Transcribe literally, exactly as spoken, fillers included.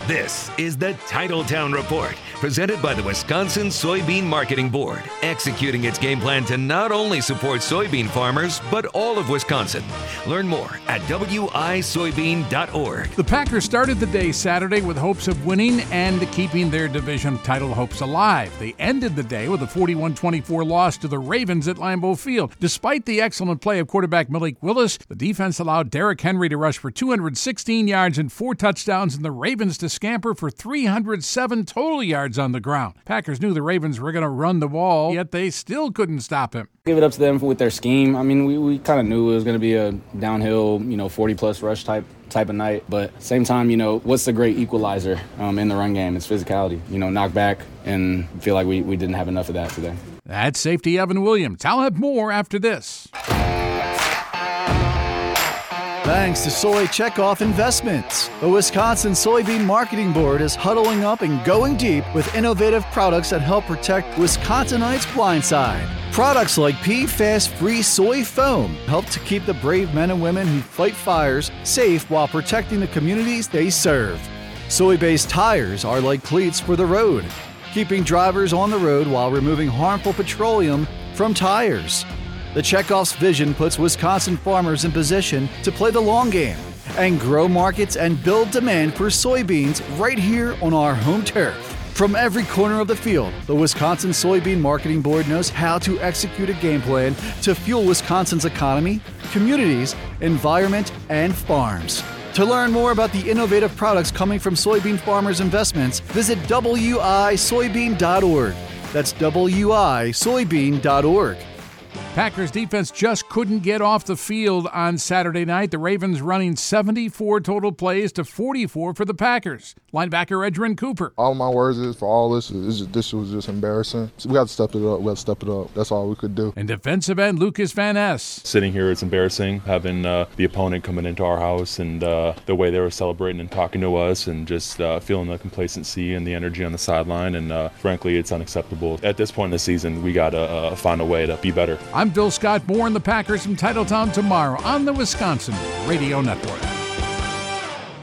This is the Titletown Report, presented by the Wisconsin Soybean Marketing Board, executing its game plan to not only support soybean farmers, but all of Wisconsin. Learn more at W I soybean dot org. The Packers started the day Saturday with hopes of winning and keeping their division title hopes alive. They ended the day with a forty-one twenty-four loss to the Ravens at Lambeau Field. Despite the excellent play of quarterback Malik Willis, the defense allowed Derrick Henry to rush for two hundred sixteen yards and four touchdowns, and the Ravens to scamper for three hundred seven total yards on the ground. Packers knew the Ravens were going to run the ball, yet they still couldn't stop him. Give it up to them with their scheme. I mean, we, we kind of knew it was going to be a downhill, you know, forty-plus rush type type of night. But at the same time, you know, what's the great equalizer um, in the run game? It's physicality. You know, knock back, and feel like we, we didn't have enough of that today. That's safety Evan Williams. I'll have more after this. Thanks to Soy Checkoff Investments. The Wisconsin Soybean Marketing Board is huddling up and going deep with innovative products that help protect Wisconsinites' blind side. Products like P FAS-free soy foam help to keep the brave men and women who fight fires safe while protecting the communities they serve. Soy-based tires are like cleats for the road, keeping drivers on the road while removing harmful petroleum from tires. The Checkoff's vision puts Wisconsin farmers in position to play the long game and grow markets and build demand for soybeans right here on our home turf. From every corner of the field, the Wisconsin Soybean Marketing Board knows how to execute a game plan to fuel Wisconsin's economy, communities, environment, and farms. To learn more about the innovative products coming from soybean farmers' investments, visit W I soybean dot org. That's W I soybean dot org. Packers defense just couldn't get off the field on Saturday night. The Ravens running seventy-four total plays to forty-four for the Packers. Linebacker Edgerrin Cooper. All my words is for all this is just, this was just embarrassing. So we got to step it up. We got to step it up. That's all we could do. And defensive end Lucas Van Ness. Sitting here, it's embarrassing having uh, the opponent coming into our house and uh, the way they were celebrating and talking to us, and just uh, feeling the complacency and the energy on the sideline. And uh, frankly, it's unacceptable. At this point in the season, we got to uh, find a way to be better. I'm Bill Scott. More on the Packers from Titletown tomorrow on the Wisconsin Radio Network.